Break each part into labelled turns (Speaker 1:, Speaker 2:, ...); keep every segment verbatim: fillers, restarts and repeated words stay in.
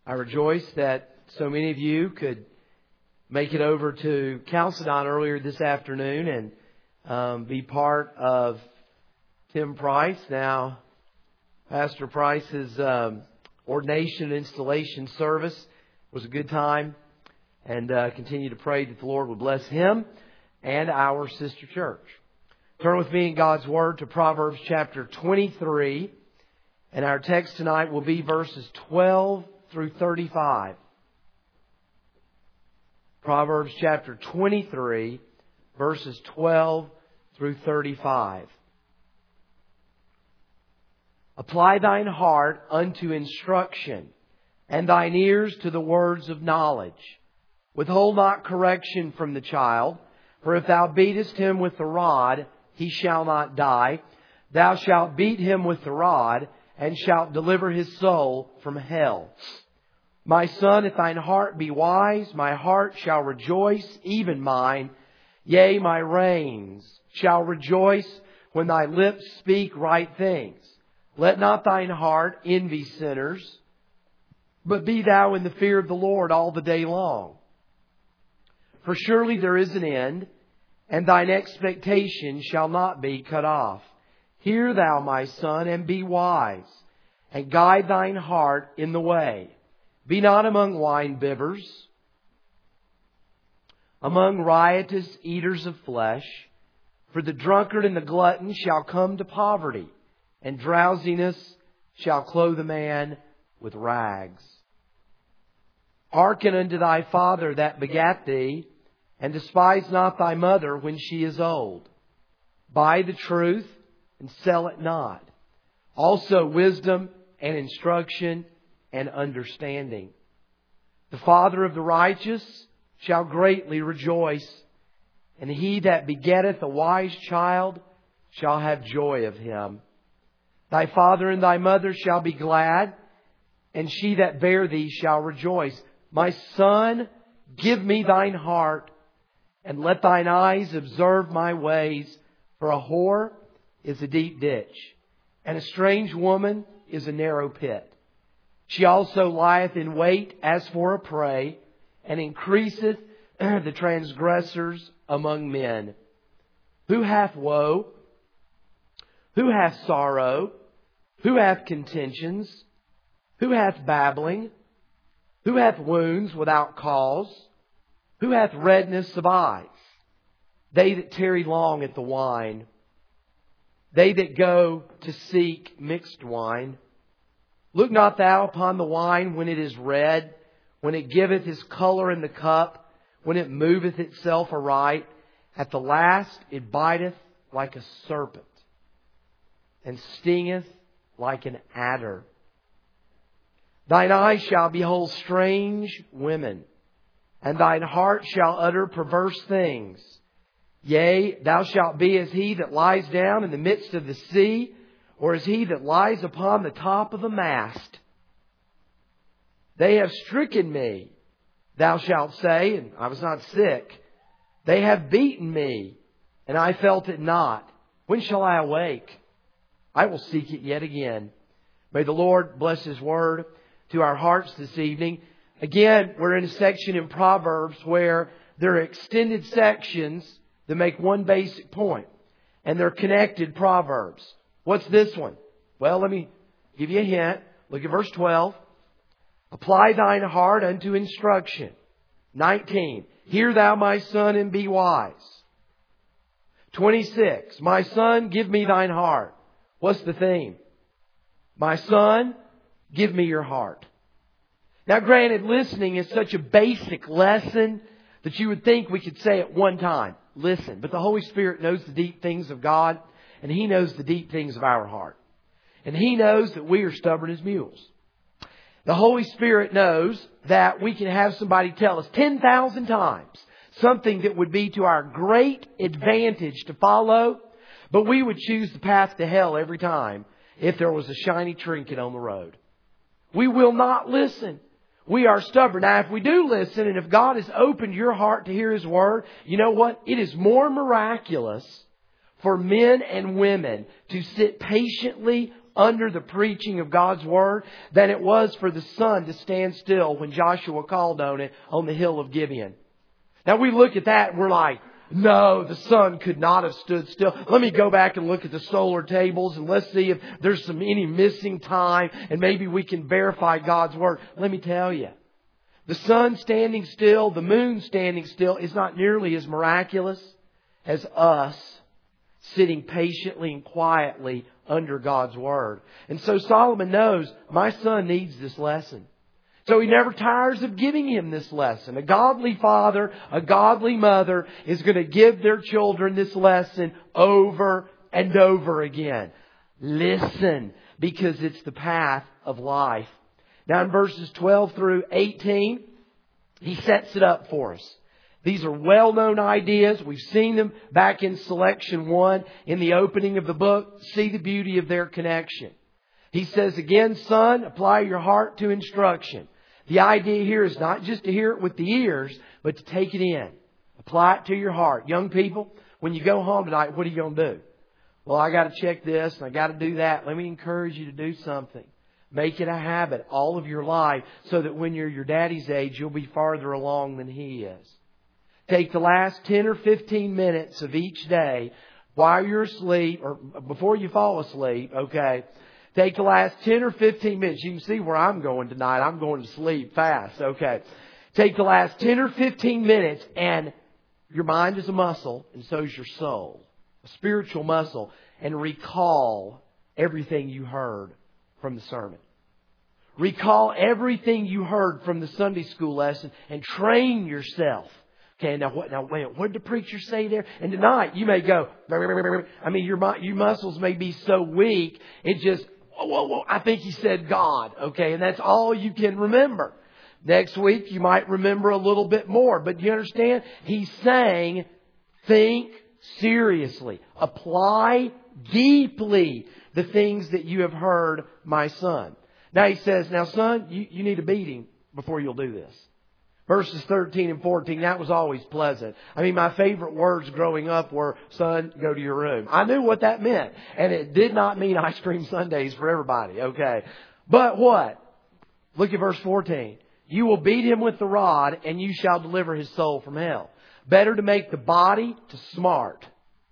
Speaker 1: I rejoice that so many of you could make it over to Chalcedon earlier this afternoon and um, be part of Tim Price. Now, Pastor Price's um, ordination and installation service was a good time, and uh, continue to pray that the Lord would bless him and our sister church. Turn with me in God's Word to Proverbs chapter twenty-three, and our text tonight will be verses twelve through thirty-five. Proverbs chapter twenty-three, verses twelve through thirty-five. Apply thine heart unto instruction, and thine ears to the words of knowledge. Withhold not correction from the child, for if thou beatest him with the rod, he shall not die. Thou shalt beat him with the rod, and shalt deliver his soul from hell. My son, if thine heart be wise, my heart shall rejoice, even mine. Yea, my reins shall rejoice when thy lips speak right things. Let not thine heart envy sinners, but be thou in the fear of the Lord all the day long. For surely there is an end, and thine expectation shall not be cut off. Hear thou, my son, and be wise, and guide thine heart in the way. Be not among wine bibbers, among riotous eaters of flesh, for the drunkard and the glutton shall come to poverty, and drowsiness shall clothe a man with rags. Hearken unto thy father that begat thee, and despise not thy mother when she is old. Buy the truth, and sell it not. Also wisdom and instruction and understanding. The father of the righteous shall greatly rejoice, and he that begetteth a wise child shall have joy of him. Thy father and thy mother shall be glad, and she that bare thee shall rejoice. My son, give me thine heart, and let thine eyes observe my ways. For a whore is a deep ditch, and a strange woman is a narrow pit. She also lieth in wait as for a prey, and increaseth the transgressors among men. Who hath woe? Who hath sorrow? Who hath contentions? Who hath babbling? Who hath wounds without cause? Who hath redness of eyes? They that tarry long at the wine. They that go to seek mixed wine. Look not thou upon the wine when it is red, when it giveth his colour in the cup, when it moveth itself aright. At the last it biteth like a serpent, and stingeth like an adder. Thine eyes shall behold strange women, and thine heart shall utter perverse things. Yea, thou shalt be as he that lies down in the midst of the sea, or as he that lies upon the top of a mast. They have stricken me, thou shalt say, and I was not sick. They have beaten me, and I felt it not. When shall I awake? I will seek it yet again. May the Lord bless His Word to our hearts this evening. Again, we're in a section in Proverbs where there are extended sections that make one basic point, and they're connected proverbs. What's this one? Well, let me give you a hint. Look at verse twelve. Apply thine heart unto instruction. nineteen. Hear thou, my son, and be wise. twenty-six. My son, give me thine heart. What's the theme? My son, give me your heart. Now, granted, listening is such a basic lesson that you would think we could say it one time. Listen. But the Holy Spirit knows the deep things of God, and He knows the deep things of our heart. And He knows that we are stubborn as mules. The Holy Spirit knows that we can have somebody tell us ten thousand times something that would be to our great advantage to follow, but we would choose the path to hell every time if there was a shiny trinket on the road. We will not listen. We are stubborn. Now, if we do listen, and if God has opened your heart to hear His Word, you know what? It is more miraculous for men and women to sit patiently under the preaching of God's Word than it was for the sun to stand still when Joshua called on it on the hill of Gibeon. Now we look at that and we're like, no, the sun could not have stood still. Let me go back and look at the solar tables and let's see if there's some any missing time and maybe we can verify God's Word. Let me tell you, the sun standing still, the moon standing still is not nearly as miraculous as us sitting patiently and quietly under God's Word. And so Solomon knows, my son needs this lesson. So he never tires of giving him this lesson. A godly father, a godly mother is going to give their children this lesson over and over again. Listen, because it's the path of life. Now in verses twelve through eighteen, he sets it up for us. These are well-known ideas. We've seen them back in selection one in the opening of the book. See the beauty of their connection. He says, again, son, apply your heart to instruction. The idea here is not just to hear it with the ears, but to take it in. Apply it to your heart. Young people, when you go home tonight, what are you going to do? Well, I got to check this and I got to do that. Let me encourage you to do something. Make it a habit all of your life so that when you're your daddy's age, you'll be farther along than he is. Take the last ten or fifteen minutes of each day while you're asleep or before you fall asleep, okay? Take the last ten or fifteen minutes. You can see where I'm going tonight. I'm going to sleep fast, okay? Take the last ten or fifteen minutes, and your mind is a muscle and so is your soul, a spiritual muscle, and recall everything you heard from the sermon. Recall everything you heard from the Sunday school lesson and train yourself. Okay, now what? Now wait, what did the preacher say there? And tonight you may go. I mean, your your muscles may be so weak it just. Whoa, whoa, whoa! I think he said God. Okay, and that's all you can remember. Next week you might remember a little bit more, but you understand? He's saying, think seriously, apply deeply the things that you have heard, my son. Now he says, now son, you, you need a beating before you'll do this. Verses thirteen and fourteen, that was always pleasant. I mean, my favorite words growing up were, son, go to your room. I knew what that meant. And it did not mean ice cream sundaes for everybody, okay? But what? Look at verse fourteen. You will beat him with the rod, and you shall deliver his soul from hell. Better to make the body to smart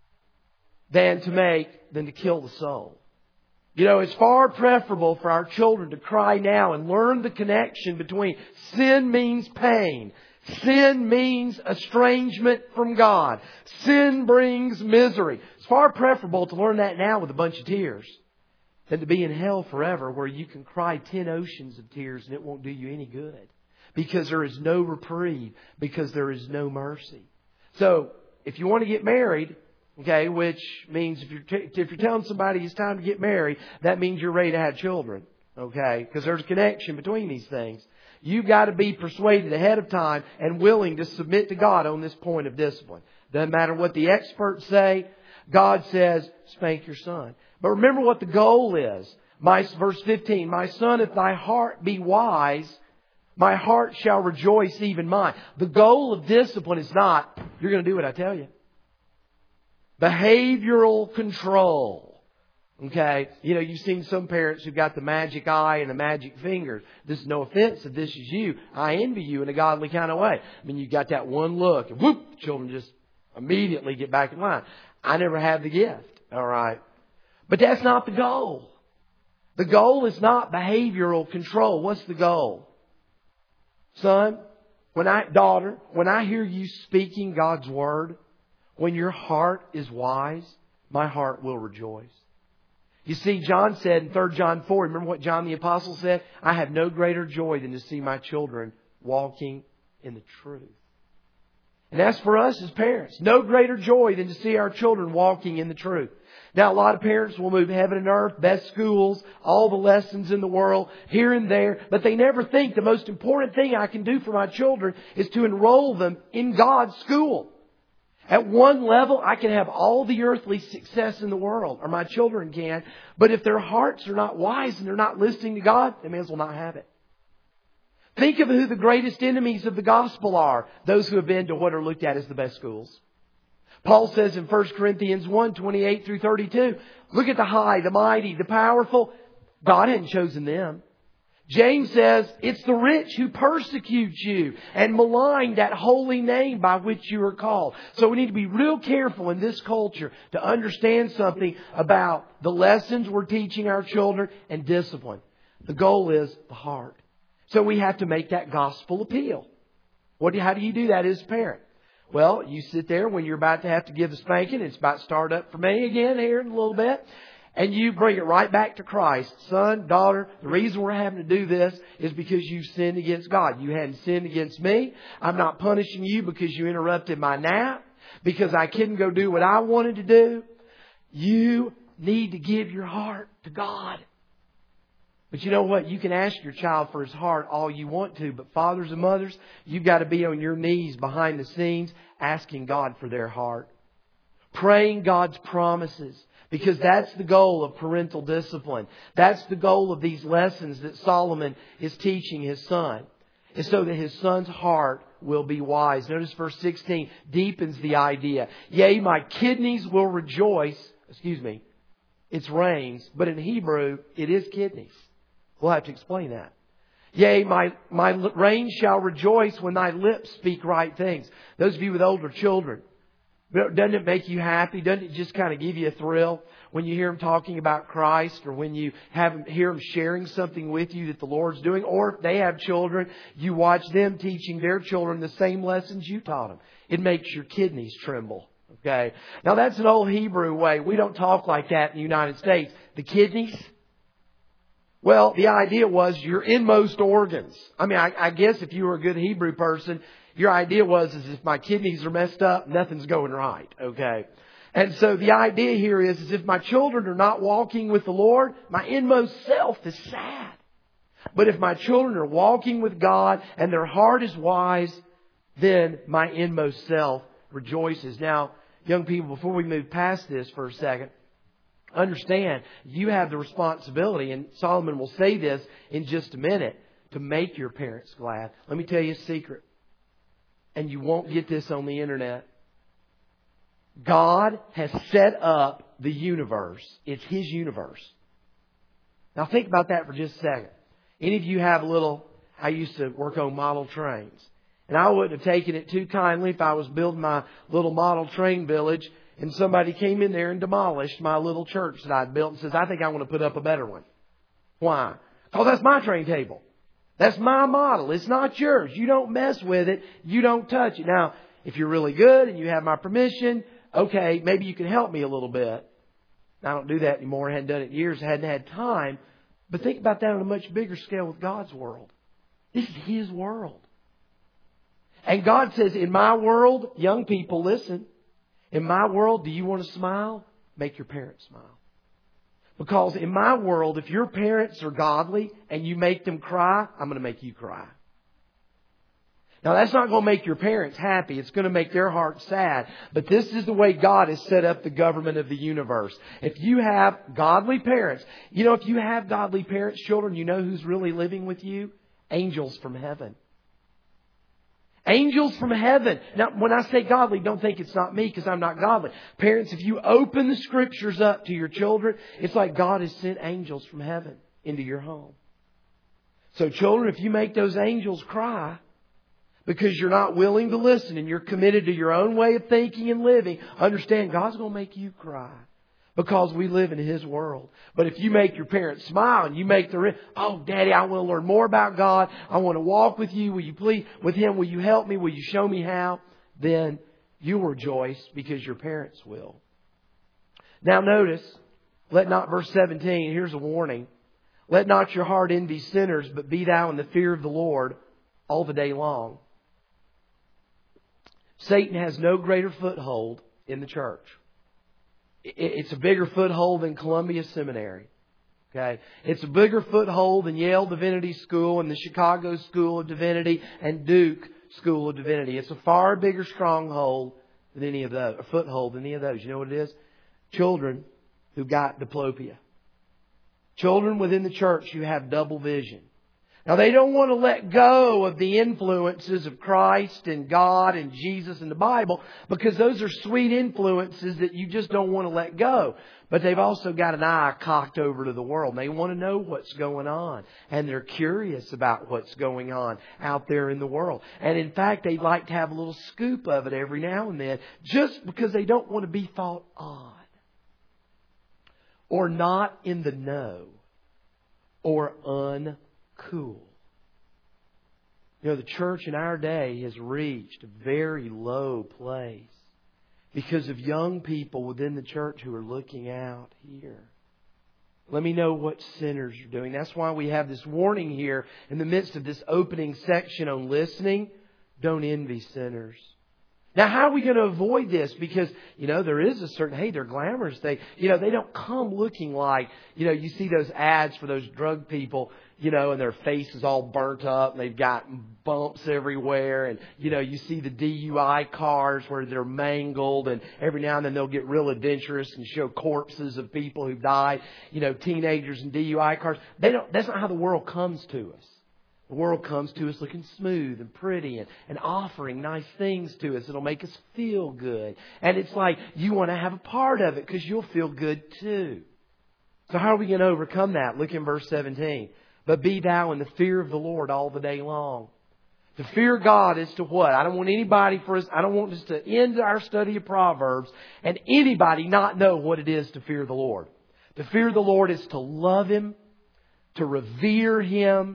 Speaker 1: than to make, than to kill the soul. You know, it's far preferable for our children to cry now and learn the connection between sin means pain. Sin means estrangement from God. Sin brings misery. It's far preferable to learn that now with a bunch of tears than to be in hell forever where you can cry ten oceans of tears and it won't do you any good. Because there is no reprieve. Because there is no mercy. So, if you want to get married, okay, which means if you're t- if you're telling somebody it's time to get married, that means you're ready to have children, okay? Because there's a connection between these things. You've got to be persuaded ahead of time and willing to submit to God on this point of discipline. Doesn't matter what the experts say. God says, spank your son. But remember what the goal is. My verse fifteen, my son, if thy heart be wise, my heart shall rejoice, even mine. The goal of discipline is not, you're going to do what I tell you. Behavioral control. Okay? You know, you've seen some parents who've got the magic eye and the magic fingers. This is no offense if this is you. I envy you in a godly kind of way. I mean, you got that one look and whoop, children just immediately get back in line. I never had the gift. All right? But that's not the goal. The goal is not behavioral control. What's the goal? Son, when I, daughter, when I hear you speaking God's Word, when your heart is wise, my heart will rejoice. You see, John said in Third John four, remember what John the Apostle said? I have no greater joy than to see my children walking in the truth. And as for us as parents, no greater joy than to see our children walking in the truth. Now, a lot of parents will move heaven and earth, best schools, all the lessons in the world, here and there. But they never think the most important thing I can do for my children is to enroll them in God's school. At one level, I can have all the earthly success in the world, or my children can. But if their hearts are not wise and they're not listening to God, they may as well not have it. Think of who the greatest enemies of the gospel are. Those who have been to what are looked at as the best schools. Paul says in First Corinthians one, twenty-eight through thirty-two, look at the high, the mighty, the powerful. God hadn't chosen them. James says, it's the rich who persecute you and malign that holy name by which you are called. So we need to be real careful in this culture to understand something about the lessons we're teaching our children and discipline. The goal is the heart. So we have to make that gospel appeal. What do, how do you do that as a parent? Well, you sit there when you're about to have to give the spanking. It's about to start up for me again here in a little bit. And you bring it right back to Christ. Son, daughter, the reason we're having to do this is because you've sinned against God. You hadn't sinned against me. I'm not punishing you because you interrupted my nap, because I couldn't go do what I wanted to do. You need to give your heart to God. But you know what? You can ask your child for his heart all you want to. But fathers and mothers, you've got to be on your knees behind the scenes asking God for their heart. Praying God's promises. Because that's the goal of parental discipline. That's the goal of these lessons that Solomon is teaching his son. Is so that his son's heart will be wise. Notice verse sixteen deepens the idea. Yea, my kidneys will rejoice. Excuse me. It's reins. But in Hebrew, it is kidneys. We'll have to explain that. Yea, my, my reins shall rejoice when thy lips speak right things. Those of you with older children. Doesn't it make you happy? Doesn't it just kind of give you a thrill when you hear them talking about Christ, or when you have hear them sharing something with you that the Lord's doing? Or if they have children, you watch them teaching their children the same lessons you taught them. It makes your kidneys tremble. Okay. Now that's an old Hebrew way. We don't talk like that in the United States. The kidneys. Well, the idea was your inmost organs. I mean, I, I guess if you were a good Hebrew person, your idea was is if my kidneys are messed up, nothing's going right. Okay. And so the idea here is, is if my children are not walking with the Lord, my inmost self is sad. But if my children are walking with God and their heart is wise, then my inmost self rejoices. Now, young people, before we move past this for a second, understand you have the responsibility, and Solomon will say this in just a minute, to make your parents glad. Let me tell you a secret. And you won't get this on the internet. God has set up the universe. It's His universe. Now think about that for just a second. Any of you have a little... I used to work on model trains. And I wouldn't have taken it too kindly if I was building my little model train village and somebody came in there and demolished my little church that I'd built and says, I think I want to put up a better one. Why? Because that's my train table. That's my model. It's not yours. You don't mess with it. You don't touch it. Now, if you're really good and you have my permission, okay, maybe you can help me a little bit. I don't do that anymore. I hadn't done it in years. I hadn't had time. But think about that on a much bigger scale with God's world. This is His world. And God says, in my world, young people, listen. In my world, do you want to smile? Make your parents smile. Because in my world, if your parents are godly and you make them cry, I'm going to make you cry. Now, that's not going to make your parents happy. It's going to make their heart sad. But this is the way God has set up the government of the universe. If you have godly parents, you know, if you have godly parents, children, you know who's really living with you? Angels from heaven. Angels from heaven. Now, when I say godly, don't think it's not me because I'm not godly. Parents, if you open the Scriptures up to your children, it's like God has sent angels from heaven into your home. So children, if you make those angels cry because you're not willing to listen and you're committed to your own way of thinking and living, understand God's going to make you cry. Because we live in His world. But if you make your parents smile and you make the, oh, Daddy, I want to learn more about God. I want to walk with you. Will you please, with Him, will you help me? Will you show me how? Then you'll rejoice because your parents will. Now notice, let not, verse seventeen, here's a warning. Let not your heart envy sinners, but be thou in the fear of the Lord all the day long. Satan has no greater foothold in the church. It's a bigger foothold than Columbia Seminary. Okay, it's a bigger foothold than Yale Divinity School and the Chicago School of Divinity and Duke School of Divinity. It's a far bigger stronghold than any of those, a foothold than any of those. You know what it is? Children who got diplopia. Children within the church who have double vision. Now, they don't want to let go of the influences of Christ and God and Jesus and the Bible, because those are sweet influences that you just don't want to let go. But they've also got an eye cocked over to the world. They want to know what's going on. And they're curious about what's going on out there in the world. And in fact, they'd like to have a little scoop of it every now and then, just because they don't want to be thought odd, or not in the know, or uncool. You know, the church in our day has reached a very low place because of young people within the church who are looking out here. Let me know what sinners are doing. That's why we have this warning here in the midst of this opening section on listening. Don't envy sinners. Now, how are we going to avoid this? Because, you know, there is a certain, hey, they're glamorous. They, you know, they don't come looking like, you know, you see those ads for those drug people, you know, and their face is all burnt up and they've got bumps everywhere. And, you know, you see the D U I cars where they're mangled, and every now and then they'll get real adventurous and show corpses of people who died, you know, teenagers in D U I cars. They don't, that's not how the world comes to us. The world comes to us looking smooth and pretty and, and offering nice things to us. It'll make us feel good. And it's like you want to have a part of it because you'll feel good too. So how are we going to overcome that? Look in verse seventeen. But be thou in the fear of the Lord all the day long. To fear God is to what? I don't want anybody for us. I don't want us to end our study of Proverbs and anybody not know what it is to fear the Lord. To fear the Lord is to love Him, to revere Him.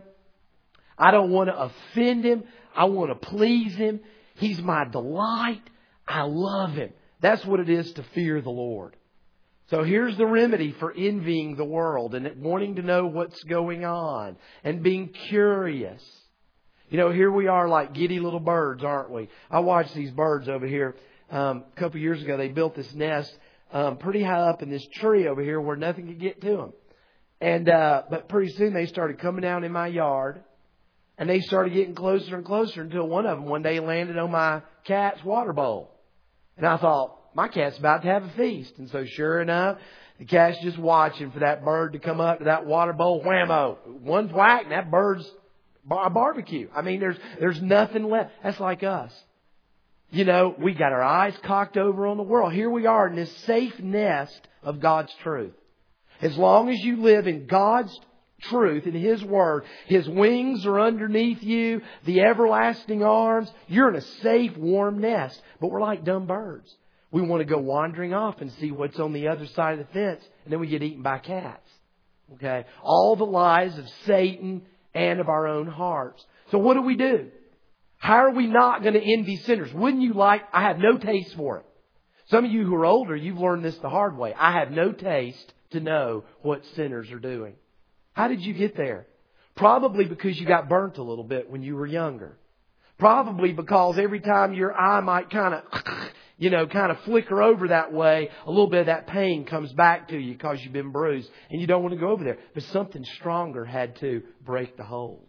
Speaker 1: I don't want to offend Him. I want to please Him. He's my delight. I love Him. That's what it is to fear the Lord. So here's the remedy for envying the world and wanting to know what's going on and being curious. You know, here we are like giddy little birds, aren't we? I watched these birds over here. Um, a couple of years ago, they built this nest um, pretty high up in this tree over here where nothing could get to them. And uh, but pretty soon they started coming down in my yard. And they started getting closer and closer until one of them one day landed on my cat's water bowl. And I thought, my cat's about to have a feast. And so sure enough, the cat's just watching for that bird to come up to that water bowl. Whammo. One whack and that bird's a barbecue. I mean, there's there's nothing left. That's like us. You know, we got our eyes cocked over on the world. Here we are in this safe nest of God's truth. As long as you live in God's truth in His Word, His wings are underneath you, the everlasting arms, you're in a safe, warm nest. But we're like dumb birds. We want to go wandering off and see what's on the other side of the fence, and then we get eaten by cats. Okay? All the lies of Satan and of our own hearts. So what do we do? How are we not going to envy sinners? Wouldn't you like, I have no taste for it. Some of you who are older, you've learned this the hard way. I have no taste to know what sinners are doing. How did you get there? Probably because you got burnt a little bit when you were younger. Probably because every time your eye might kind of, you know, kind of flicker over that way, a little bit of that pain comes back to you because you've been bruised and you don't want to go over there. But something stronger had to break the hold.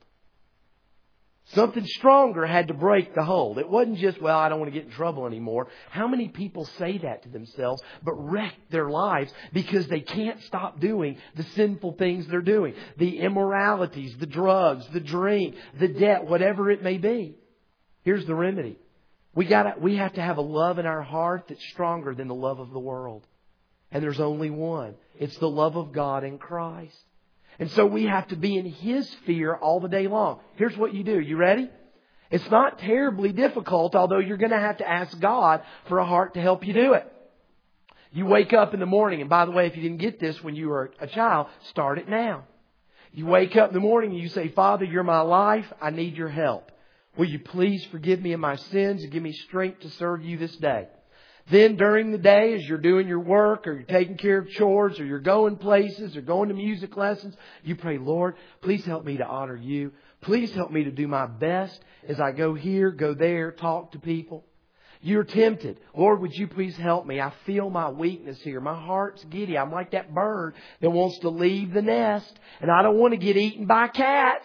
Speaker 1: Something stronger had to break the hold. It wasn't just, well, I don't want to get in trouble anymore. How many people say that to themselves but wreck their lives because they can't stop doing the sinful things they're doing? The immoralities, the drugs, the drink, the debt, whatever it may be. Here's the remedy. We gotta, we have to have a love in our heart that's stronger than the love of the world. And there's only one. It's the love of God in Christ. And so we have to be in His fear all the day long. Here's what you do. You ready? It's not terribly difficult, although you're going to have to ask God for a heart to help you do it. You wake up in the morning, and by the way, if you didn't get this when you were a child, start it now. You wake up in the morning and you say, Father, you're my life. I need your help. Will you please forgive me of my sins and give me strength to serve you this day? Then during the day, as you're doing your work or you're taking care of chores or you're going places or going to music lessons, you pray, Lord, please help me to honor you. Please help me to do my best as I go here, go there, talk to people. You're tempted. Lord, would you please help me? I feel my weakness here. My heart's giddy. I'm like that bird that wants to leave the nest, and I don't want to get eaten by cats.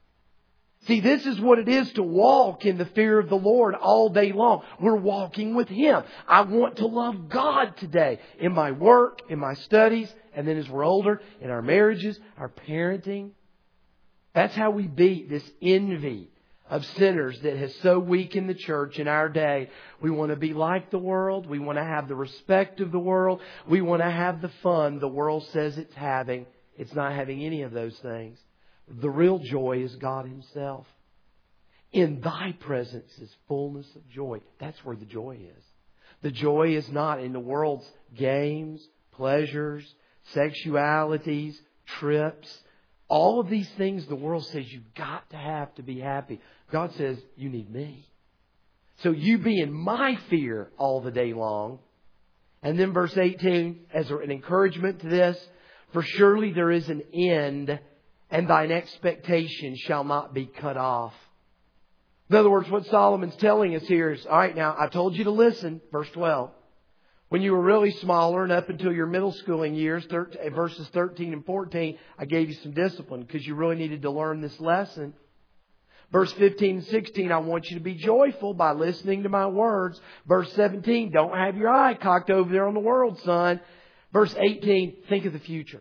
Speaker 1: See, this is what it is to walk in the fear of the Lord all day long. We're walking with Him. I want to love God today in my work, in my studies, and then as we're older, in our marriages, our parenting. That's how we beat this envy of sinners that has so weakened the church in our day. We want to be like the world. We want to have the respect of the world. We want to have the fun the world says it's having. It's not having any of those things. The real joy is God Himself. In Thy presence is fullness of joy. That's where the joy is. The joy is not in the world's games, pleasures, sexualities, trips. All of these things the world says you've got to have to be happy. God says you need me. So you be in my fear all the day long. And then verse eighteen, as an encouragement to this, for surely there is an end, and thine expectation shall not be cut off. In other words, what Solomon's telling us here is, all right, now I told you to listen, verse twelve. When you were really smaller and up until your middle schooling years, verses thirteen and fourteen, I gave you some discipline because you really needed to learn this lesson. Verse fifteen and sixteen, I want you to be joyful by listening to my words. Verse seventeen, don't have your eye cocked over there on the world, son. Verse eighteen, think of the future.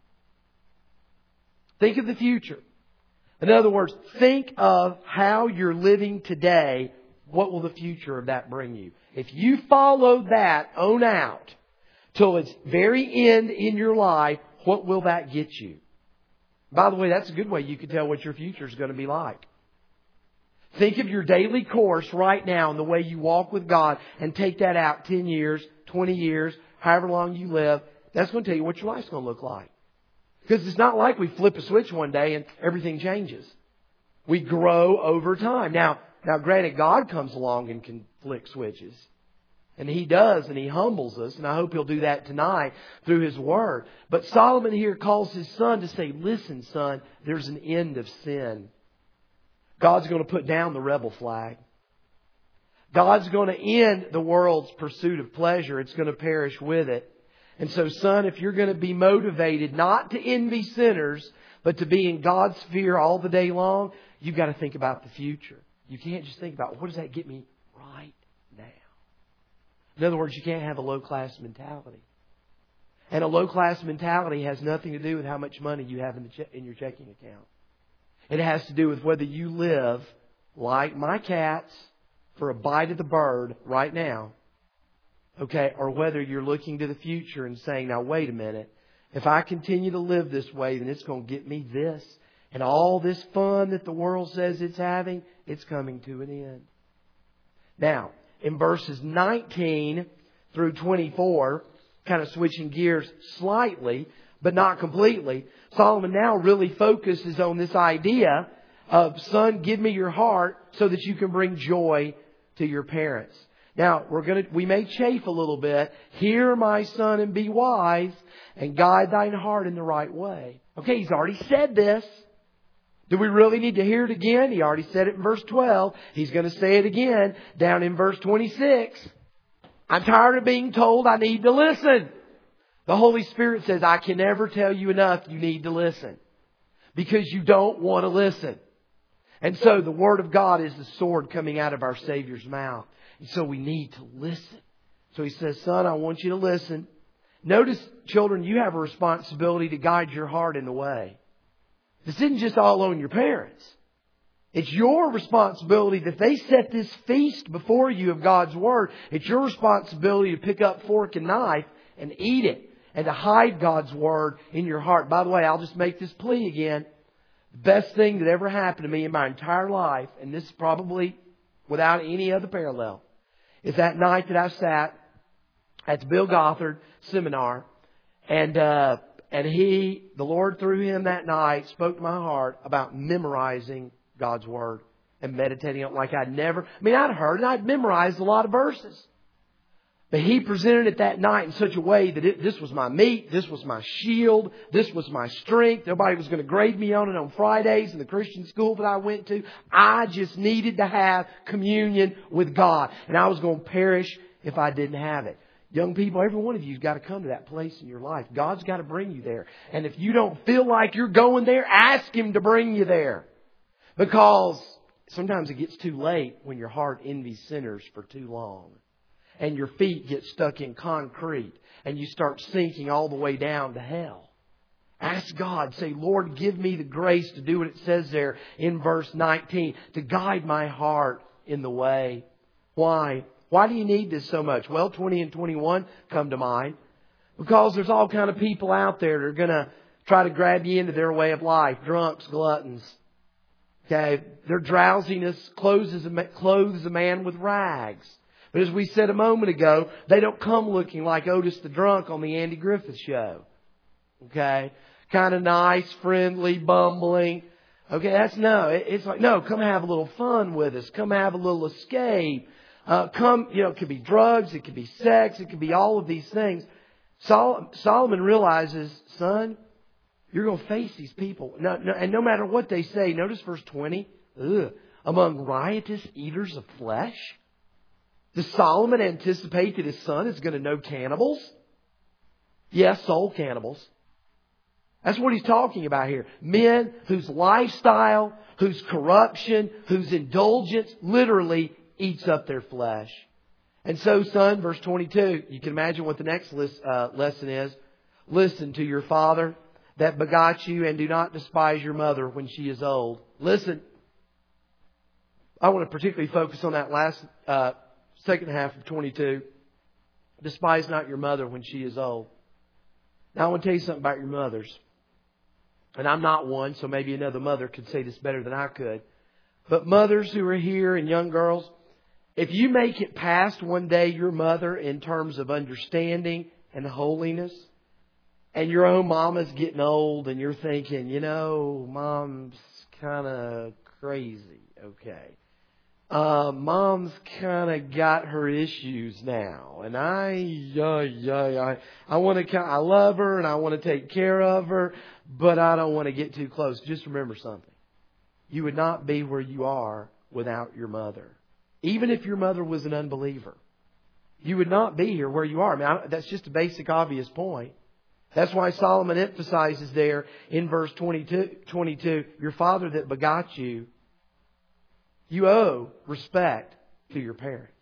Speaker 1: Think of the future. In other words, think of how you're living today. What will the future of that bring you? If you follow that on out till its very end in your life, what will that get you? By the way, that's a good way you can tell what your future is going to be like. Think of your daily course right now and the way you walk with God, and take that out ten years, twenty years, however long you live. That's going to tell you what your life's going to look like. Because it's not like we flip a switch one day and everything changes. We grow over time. Now, now, granted, God comes along and can flick switches. And He does, and He humbles us. And I hope He'll do that tonight through His Word. But Solomon here calls his son to say, listen, son, there's an end of sin. God's going to put down the rebel flag. God's going to end the world's pursuit of pleasure. It's going to perish with it. And so, son, if you're going to be motivated not to envy sinners, but to be in God's fear all the day long, you've got to think about the future. You can't just think about, what does that get me right now? In other words, you can't have a low-class mentality. And a low-class mentality has nothing to do with how much money you have in, the che- in your checking account. It has to do with whether you live like my cats for a bite of the bird right now. Okay, or whether you're looking to the future and saying, now wait a minute, if I continue to live this way, then it's going to get me this. And all this fun that the world says it's having, it's coming to an end. Now, in verses nineteen through twenty-four, kind of switching gears slightly, but not completely, Solomon now really focuses on this idea of, son, give me your heart so that you can bring joy to your parents. Now, we're going to, we may chafe a little bit. Hear, my son, and be wise, and guide thine heart in the right way. Okay, he's already said this. Do we really need to hear it again? He already said it in verse twelve. He's going to say it again down in verse twenty-six. I'm tired of being told I need to listen. The Holy Spirit says, I can never tell you enough you need to listen. Because you don't want to listen. And so the Word of God is the sword coming out of our Savior's mouth. And so we need to listen. So He says, son, I want you to listen. Notice, children, you have a responsibility to guide your heart in the way. This isn't just all on your parents. It's your responsibility that they set this feast before you of God's Word. It's your responsibility to pick up fork and knife and eat it, and to hide God's Word in your heart. By the way, I'll just make this plea again. The best thing that ever happened to me in my entire life, and this is probably without any other parallel, is that night that I sat at the Bill Gothard seminar, and uh, and he, the Lord through him that night, spoke to my heart about memorizing God's Word and meditating on it like I'd never. I mean, I'd heard and I'd memorized a lot of verses. But He presented it that night in such a way that it, this was my meat, this was my shield, this was my strength. Nobody was going to grade me on it on Fridays in the Christian school that I went to. I just needed to have communion with God. And I was going to perish if I didn't have it. Young people, every one of you has got to come to that place in your life. God's got to bring you there. And if you don't feel like you're going there, ask Him to bring you there. Because sometimes it gets too late when your heart envies sinners for too long. And your feet get stuck in concrete. And you start sinking all the way down to hell. Ask God. Say, Lord, give me the grace to do what it says there in verse nineteen. To guide my heart in the way. Why? Why do you need this so much? Well, twenty and twenty-one come to mind. Because there's all kind of people out there that are going to try to grab you into their way of life. Drunks, gluttons. Okay, their drowsiness clothes a, clothes a man with rags. But as we said a moment ago, they don't come looking like Otis the Drunk on the Andy Griffith Show. Okay, kind of nice, friendly, bumbling. Okay, that's no. It's like, no, come have a little fun with us. Come have a little escape. Uh, come, you know, it could be drugs, it could be sex, it could be all of these things. Sol- Solomon realizes, son, you're going to face these people. No, no, and no matter what they say, notice verse twenty, ugh, among riotous eaters of flesh. Does Solomon anticipate that his son is going to know cannibals? Yes, soul cannibals. That's what he's talking about here. Men whose lifestyle, whose corruption, whose indulgence literally eats up their flesh. And so, son, verse twenty-two, you can imagine what the next list, uh, lesson is. Listen to your father that begot you, and do not despise your mother when she is old. Listen. I want to particularly focus on that last uh, second half of twenty-two. Despise not your mother when she is old. Now, I want to tell you something about your mothers. And I'm not one, so maybe another mother could say this better than I could. But mothers who are here and young girls, if you make it past one day your mother in terms of understanding and holiness, and your own mama's getting old and you're thinking, you know, mom's kind of crazy, okay. Uh, mom's kind of got her issues now, and I, yeah, yeah, I, I want to, I love her and I want to take care of her, but I don't want to get too close. Just remember something. You would not be where you are without your mother. Even if your mother was an unbeliever, you would not be here where you are. I mean, I, that's just a basic, obvious point. That's why Solomon emphasizes there in verse twenty-two, twenty-two, your father that begot you, you owe respect to your parents.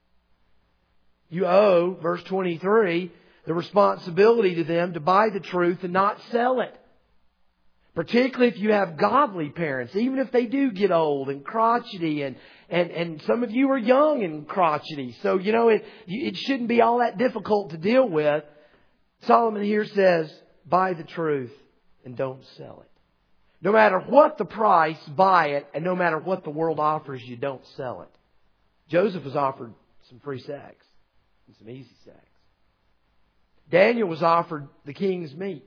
Speaker 1: You owe, verse twenty-three, the responsibility to them to buy the truth and not sell it. Particularly if you have godly parents, even if they do get old and crotchety, and, and, and some of you are young and crotchety. So, you know, it, it shouldn't be all that difficult to deal with. Solomon here says, buy the truth and don't sell it. No matter what the price, buy it. And no matter what the world offers you, don't sell it. Joseph was offered some free sex and some easy sex. Daniel was offered the king's meat.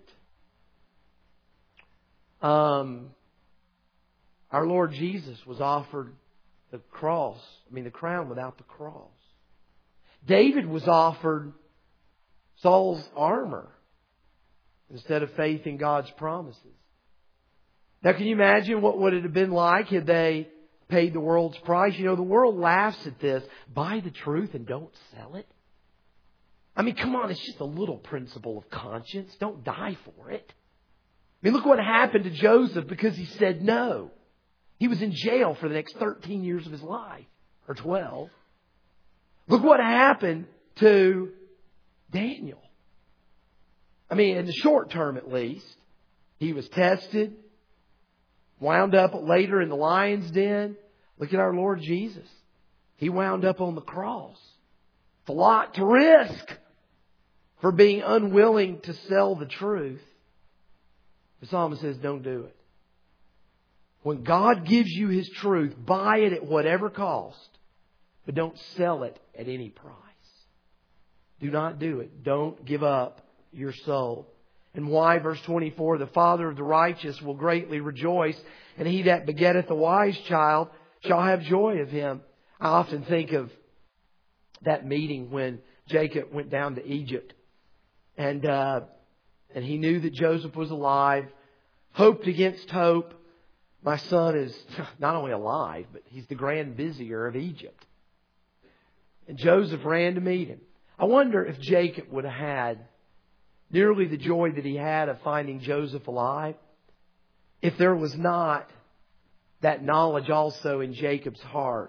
Speaker 1: Um, our Lord Jesus was offered the cross, I mean the crown without the cross. David was offered Saul's armor instead of faith in God's promises. Now, can you imagine what would it have been like had they paid the world's price? You know, the world laughs at this. Buy the truth and don't sell it. I mean, come on, it's just a little principle of conscience. Don't die for it. I mean, look what happened to Joseph because he said no. He was in jail for the next thirteen years of his life, or twelve. Look what happened to Daniel. I mean, in the short term at least, he was tested, wound up later in the lion's den. Look at our Lord Jesus. He wound up on the cross. It's a lot to risk for being unwilling to sell the truth. The psalmist says, don't do it. When God gives you His truth, buy it at whatever cost, but don't sell it at any price. Do not do it. Don't give up your soul. And why? Verse twenty-four, the father of the righteous will greatly rejoice, and he that begetteth a wise child shall have joy of him. I often think of that meeting when Jacob went down to Egypt. And uh, and he knew that Joseph was alive. Hoped against hope. My son is not only alive, but he's the grand vizier of Egypt. And Joseph ran to meet him. I wonder if Jacob would have had nearly the joy that he had of finding Joseph alive, if there was not that knowledge also in Jacob's heart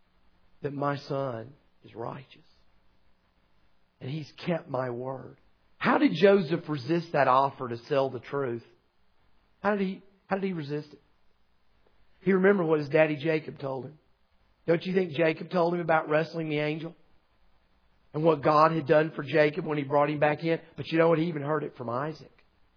Speaker 1: that my son is righteous. And he's kept my word. How did Joseph resist that offer to sell the truth? How did he, how did he resist it? He remembered what his daddy Jacob told him. Don't you think Jacob told him about wrestling the angel? And what God had done for Jacob when He brought him back in? But you know what? He even heard it from Isaac.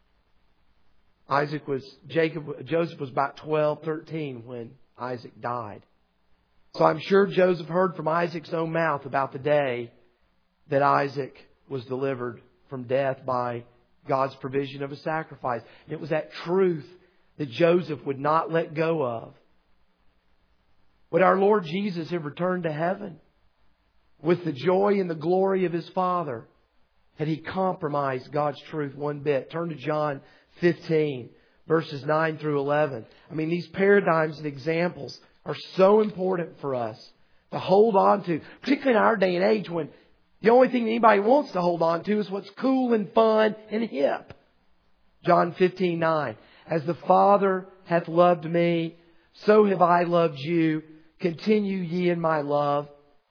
Speaker 1: Isaac was, Jacob, Joseph was about twelve, thirteen when Isaac died. So I'm sure Joseph heard from Isaac's own mouth about the day that Isaac was delivered from death by God's provision of a sacrifice. And it was that truth that Joseph would not let go of. Would our Lord Jesus have returned to heaven with the joy and the glory of His Father had He compromised God's truth one bit? Turn to John fifteen, verses nine through eleven. I mean, these paradigms and examples are so important for us to hold on to, particularly in our day and age when the only thing anybody wants to hold on to is what's cool and fun and hip. John fifteen nine. As the Father hath loved me, so have I loved you. Continue ye in my love.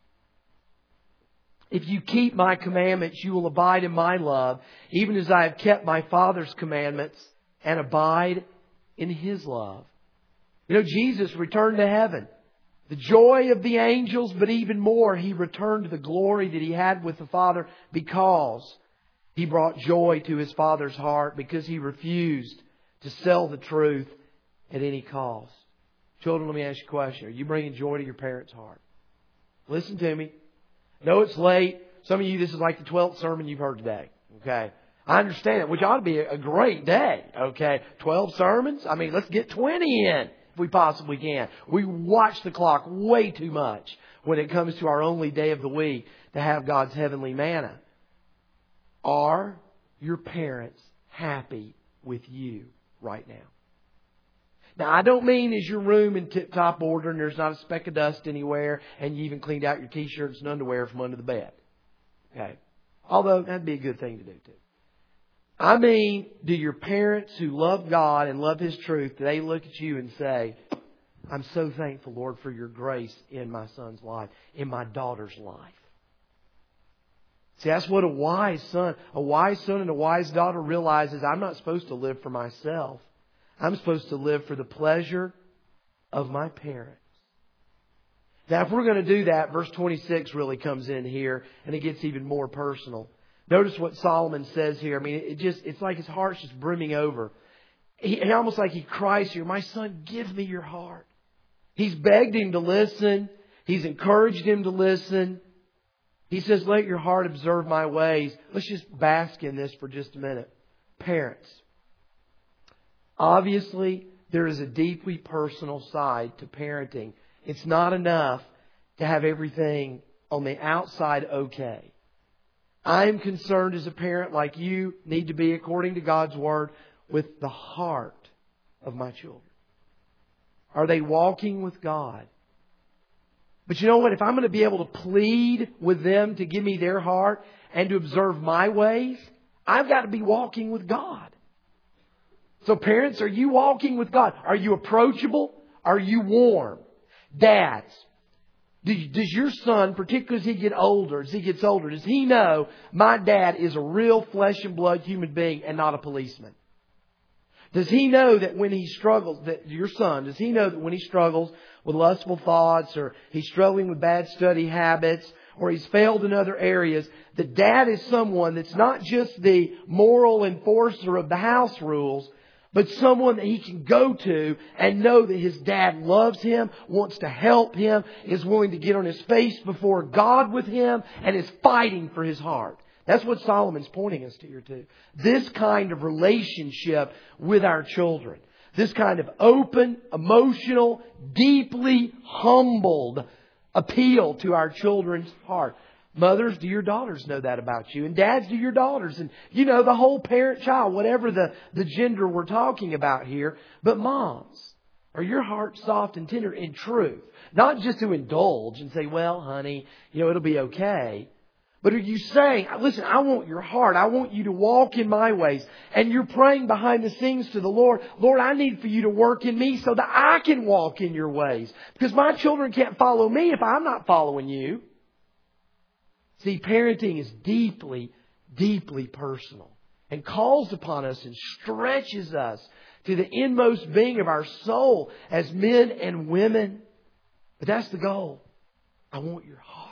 Speaker 1: If you keep my commandments, you will abide in my love, even as I have kept my Father's commandments and abide in His love. You know, Jesus returned to heaven. The joy of the angels, but even more, He returned to the glory that He had with the Father because He brought joy to His Father's heart, because He refused to sell the truth at any cost. Children, let me ask you a question. Are you bringing joy to your parents' heart? Listen to me. I know it's late. Some of you, this is like the twelfth sermon you've heard today. Okay. I understand it, which ought to be a great day. Okay. twelve sermons. I mean, let's get twenty in if we possibly can. We watch the clock way too much when it comes to our only day of the week to have God's heavenly manna. Are your parents happy with you right now? Now, I don't mean is your room in tip-top order and there's not a speck of dust anywhere and you even cleaned out your T-shirts and underwear from under the bed. Okay. Although, that'd be a good thing to do too. I mean, do your parents who love God and love His truth, do they look at you and say, I'm so thankful, Lord, for your grace in my son's life, in my daughter's life. See, that's what a wise son, a wise son and a wise daughter realizes. I'm not supposed to live for myself. I'm supposed to live for the pleasure of my parents. Now, if we're going to do that, verse twenty-six really comes in here and it gets even more personal. Notice what Solomon says here. I mean, it just, it's like his heart's just brimming over. He, and almost like he cries here, my son, give me your heart. He's begged him to listen. He's encouraged him to listen. He says, let your heart observe my ways. Let's just bask in this for just a minute. Parents. Obviously, there is a deeply personal side to parenting. It's not enough to have everything on the outside okay. I am concerned as a parent, like you need to be according to God's Word, with the heart of my children. Are they walking with God? But you know what? If I'm going to be able to plead with them to give me their heart and to observe my ways, I've got to be walking with God. So parents, are you walking with God? Are you approachable? Are you warm? Dads, does your son, particularly as he gets older, as he gets older, does he know my dad is a real flesh and blood human being and not a policeman? Does he know that when he struggles, that your son, does he know that when he struggles with lustful thoughts or he's struggling with bad study habits or he's failed in other areas, that dad is someone that's not just the moral enforcer of the house rules, but someone that he can go to and know that his dad loves him, wants to help him, is willing to get on his face before God with him, and is fighting for his heart. That's what Solomon's pointing us to here too. This kind of relationship with our children. This kind of open, emotional, deeply humbled appeal to our children's heart. Mothers, do your daughters know that about you? And dads, do your daughters? And, you know, the whole parent-child, whatever the, the gender we're talking about here. But moms, are your hearts soft and tender in truth? Not just to indulge and say, well, honey, you know, it'll be okay. But are you saying, listen, I want your heart. I want you to walk in my ways. And you're praying behind the scenes to the Lord. Lord, I need for you to work in me so that I can walk in your ways. Because my children can't follow me if I'm not following you. See, parenting is deeply, deeply personal and calls upon us and stretches us to the inmost being of our soul as men and women. But that's the goal. I want your heart.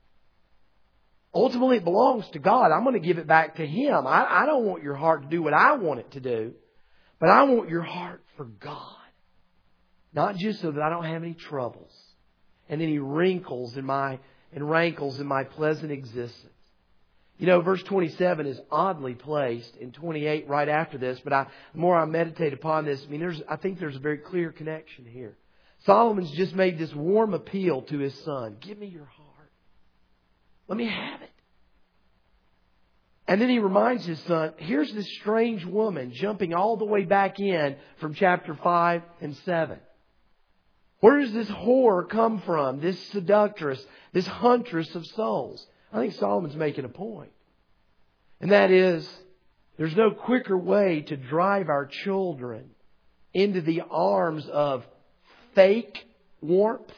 Speaker 1: Ultimately, it belongs to God. I'm going to give it back to Him. I, I don't want your heart to do what I want it to do. But I want your heart for God. Not just so that I don't have any troubles and any wrinkles in my and rankles in my pleasant existence. You know, verse twenty-seven is oddly placed in twenty-eight right after this. But I, the more I meditate upon this, I mean, there's I think there's a very clear connection here. Solomon's just made this warm appeal to his son. Give me your heart. Let me have it. And then he reminds his son, here's this strange woman jumping all the way back in from chapter five and seven. Where does this whore come from? This seductress, this huntress of souls. I think Solomon's making a point. And that is, there's no quicker way to drive our children into the arms of fake warmth,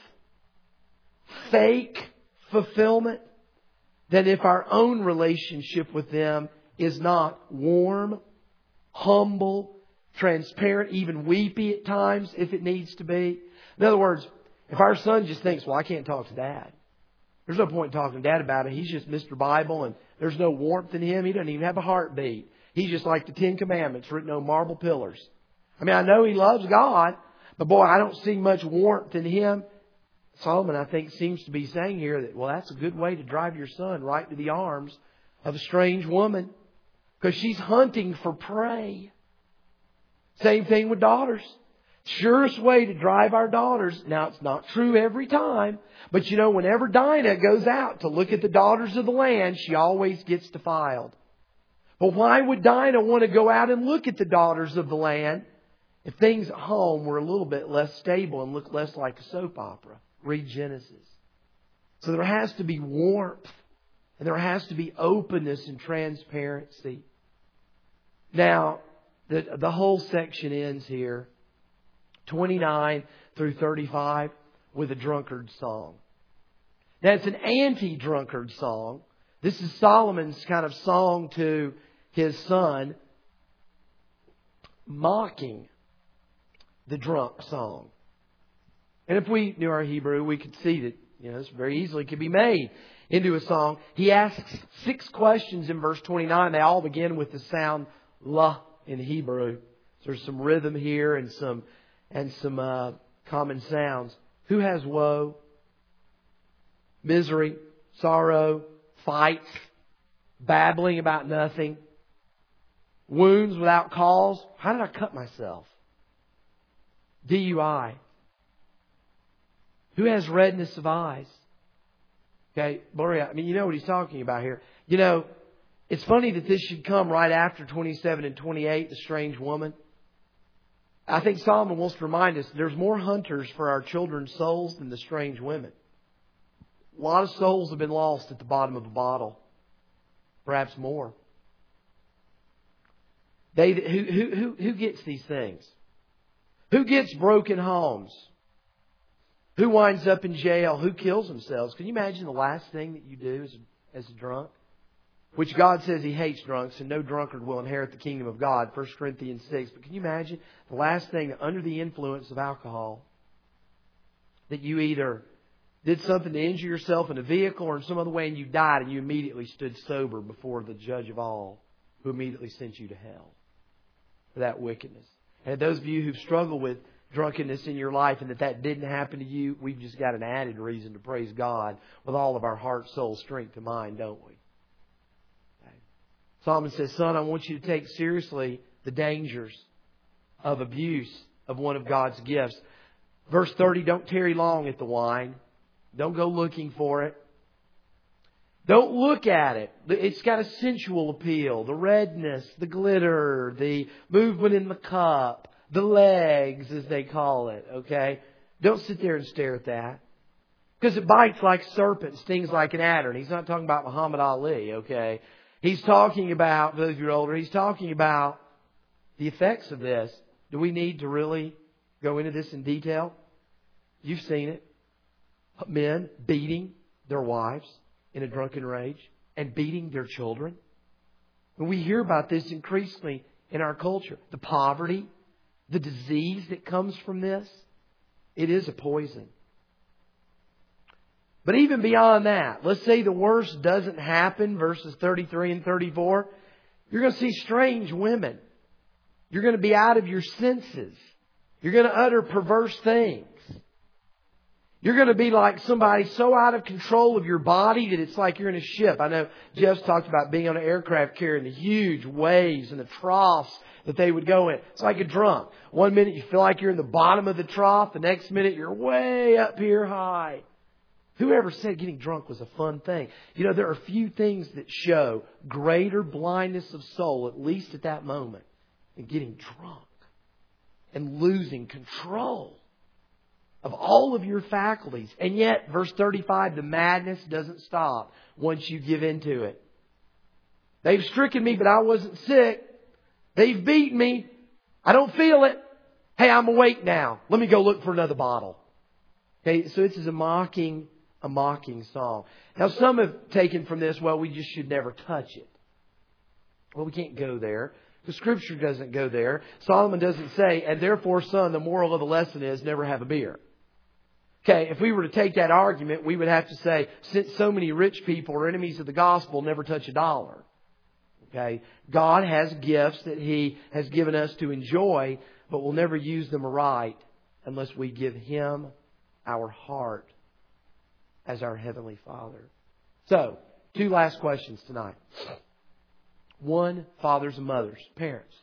Speaker 1: fake fulfillment, than if our own relationship with them is not warm, humble, transparent, even weepy at times if it needs to be. In other words, if our son just thinks, well, I can't talk to Dad. There's no point in talking to Dad about it. He's just Mister Bible and there's no warmth in him. He doesn't even have a heartbeat. He's just like the Ten Commandments written on marble pillars. I mean, I know he loves God, but boy, I don't see much warmth in him. Solomon, I think, seems to be saying here that, well, that's a good way to drive your son right into the arms of a strange woman. Because she's hunting for prey. Same thing with daughters. Surest way to drive our daughters. Now, it's not true every time. But you know, whenever Dinah goes out to look at the daughters of the land, she always gets defiled. But why would Dinah want to go out and look at the daughters of the land if things at home were a little bit less stable and looked less like a soap opera? Read Genesis. So there has to be warmth. And there has to be openness and transparency. Now, the, the whole section ends here. twenty-nine through thirty-five with a drunkard song. Now, it's an anti-drunkard song. This is Solomon's kind of song to his son, mocking the drunk song. And if we knew our Hebrew, we could see that, you know, this very easily could be made into a song. He asks six questions in verse twenty-nine. They all begin with the sound la in Hebrew. So there's some rhythm here and some and some uh, common sounds. Who has woe, misery, sorrow, fights, babbling about nothing, wounds without cause? How did I cut myself? D U I. Who has redness of eyes? Okay, Gloria, I mean, you know what he's talking about here. You know, it's funny that this should come right after twenty-seven and twenty-eight, the strange woman. I think Solomon wants to remind us there's more hunters for our children's souls than the strange women. A lot of souls have been lost at the bottom of a bottle. Perhaps more. They, who, who, who, who gets these things? Who gets broken homes? Who winds up in jail? Who kills themselves? Can you imagine the last thing that you do as a, as a drunk? Which God says He hates drunks and no drunkard will inherit the kingdom of God. First Corinthians six. But can you imagine the last thing that under the influence of alcohol that you either did something to injure yourself in a vehicle or in some other way and you died and you immediately stood sober before the judge of all who immediately sent you to hell for that wickedness. And those of you who've struggled with drunkenness in your life and that that didn't happen to you, we've just got an added reason to praise God with all of our heart, soul, strength, and mind, don't we? Okay. Solomon says, son, I want you to take seriously the dangers of abuse of one of God's gifts. Verse thirty, don't tarry long at the wine. Don't go looking for it. Don't look at it. It's got a sensual appeal. The redness, the glitter, the movement in the cup. The legs, as they call it, okay? Don't sit there and stare at that. Because it bites like a serpent, stings like an adder. And he's not talking about Muhammad Ali, okay? He's talking about, those of you who are older, he's talking about the effects of this. Do we need to really go into this in detail? You've seen it. Men beating their wives in a drunken rage and beating their children. And we hear about this increasingly in our culture. The poverty, the disease that comes from this, it is a poison. But even beyond that, let's say the worst doesn't happen, verses thirty-three and thirty-four, you're going to see strange women. You're going to be out of your senses. You're going to utter perverse things. You're going to be like somebody so out of control of your body that it's like you're in a ship. I know Jeff's talked about being on an aircraft carrier and the huge waves and the troughs that they would go in. It's like a drunk. One minute you feel like you're in the bottom of the trough. The next minute you're way up here high. Whoever said getting drunk was a fun thing? You know, there are few things that show greater blindness of soul, at least at that moment, than getting drunk and losing control of all of your faculties. And yet, verse thirty-five, the madness doesn't stop once you give into it. They've stricken me, but I wasn't sick. They've beaten me. I don't feel it. Hey, I'm awake now. Let me go look for another bottle. Okay, so this is a mocking, a mocking song. Now, some have taken from this, well, we just should never touch it. Well, we can't go there. The Scripture doesn't go there. Solomon doesn't say, and therefore, son, the moral of the lesson is never have a beer. Okay, if we were to take that argument, we would have to say, since so many rich people are enemies of the gospel, never touch a dollar. Okay, God has gifts that He has given us to enjoy, but we'll never use them right unless we give Him our heart as our Heavenly Father. So, two last questions tonight. One, fathers and mothers, parents.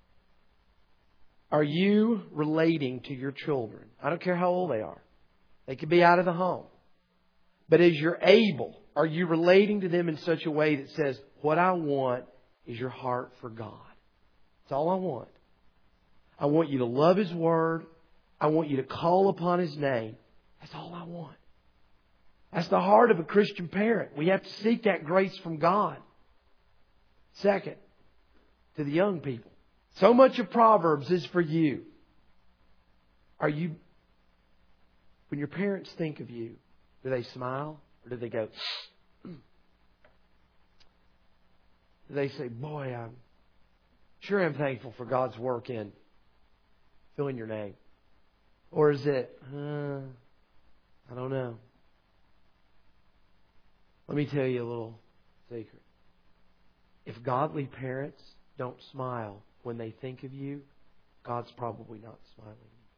Speaker 1: Are you relating to your children? I don't care how old they are. They could be out of the home. But as you're able, are you relating to them in such a way that says, what I want is your heart for God. That's all I want. I want you to love His Word. I want you to call upon His name. That's all I want. That's the heart of a Christian parent. We have to seek that grace from God. Second, to the young people. So much of Proverbs is for you. Are you, when your parents think of you, do they smile or do they go, do they say, boy, I'm sure I'm thankful for God's work in filling your name? Or is it, uh, I don't know. Let me tell you a little secret. If godly parents don't smile when they think of you, God's probably not smiling.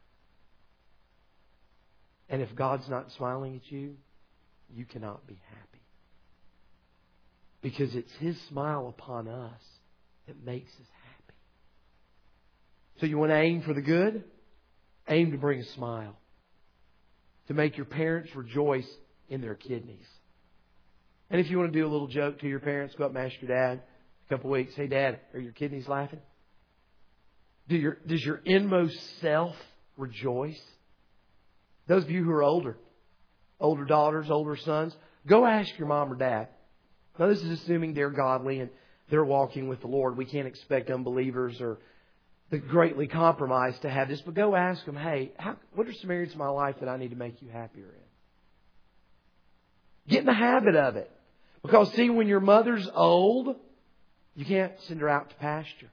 Speaker 1: And if God's not smiling at you, you cannot be happy. Because it's His smile upon us that makes us happy. So you want to aim for the good? Aim to bring a smile. To make your parents rejoice in their kidneys. And if you want to do a little joke to your parents, go up and ask your dad a couple of weeks, hey Dad, are your kidneys laughing? Do your, does your inmost self rejoice? Those of you who are older, older daughters, older sons, go ask your mom or dad. Now this is assuming they're godly and they're walking with the Lord. We can't expect unbelievers or the greatly compromised to have this, but go ask them, hey, how, what are some areas of my life that I need to make you happier in? Get in the habit of it. Because see, when your mother's old, you can't send her out to pasture.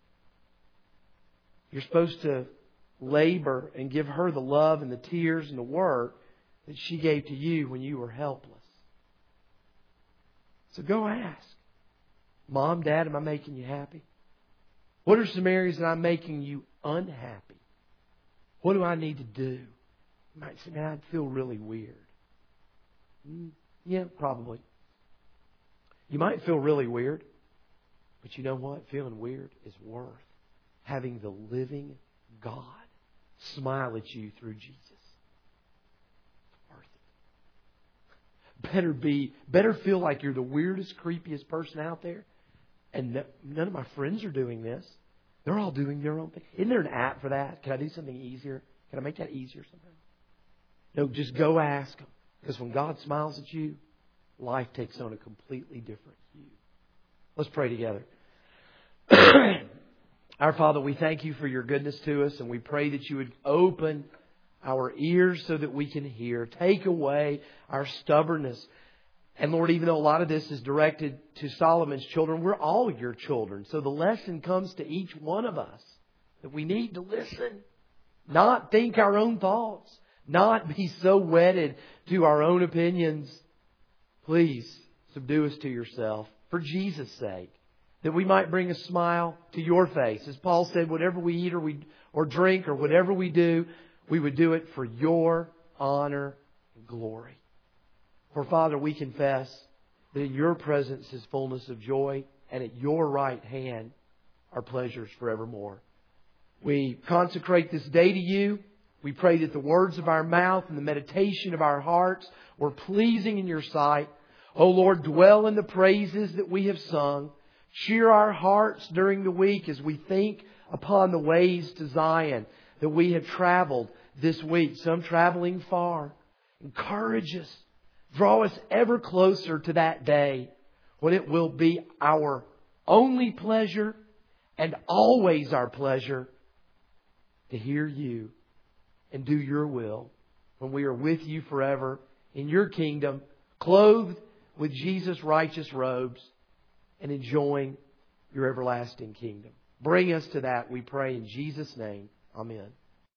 Speaker 1: You're supposed to labor and give her the love and the tears and the work that she gave to you when you were helpless. So go ask. Mom, Dad, am I making you happy? What are some areas that I'm making you unhappy? What do I need to do? You might say, man, I'd feel really weird. Mm, yeah, probably. You might feel really weird. But you know what? Feeling weird is worth having the living God smile at you through Jesus. It's worth it. Better be, better feel like you're the weirdest, creepiest person out there. And none of my friends are doing this. They're all doing their own thing. Isn't there an app for that? Can I do something easier? Can I make that easier somehow? No, just go ask them. Because when God smiles at you, life takes on a completely different hue. Let's pray together. Our Father, we thank You for Your goodness to us, and we pray that You would open our ears so that we can hear. Take away our stubbornness. And Lord, even though a lot of this is directed to Solomon's children, we're all your children. So the lesson comes to each one of us that we need to listen, not think our own thoughts, not be so wedded to our own opinions. Please subdue us to yourself for Jesus' sake, that we might bring a smile to your face. As Paul said, whatever we eat or we or drink or whatever we do, we would do it for your honor and glory. For Father, we confess that in your presence is fullness of joy, and at your right hand are pleasures forevermore. We consecrate this day to you. We pray that the words of our mouth and the meditation of our hearts were pleasing in your sight. O Lord, dwell in the praises that we have sung. Cheer our hearts during the week as we think upon the ways to Zion that we have traveled this week, some traveling far. Encourage us. Draw us ever closer to that day when it will be our only pleasure and always our pleasure to hear you and do your will, when we are with you forever in your kingdom, clothed with Jesus' righteous robes and enjoying your everlasting kingdom. Bring us to that, we pray in Jesus' name. Amen.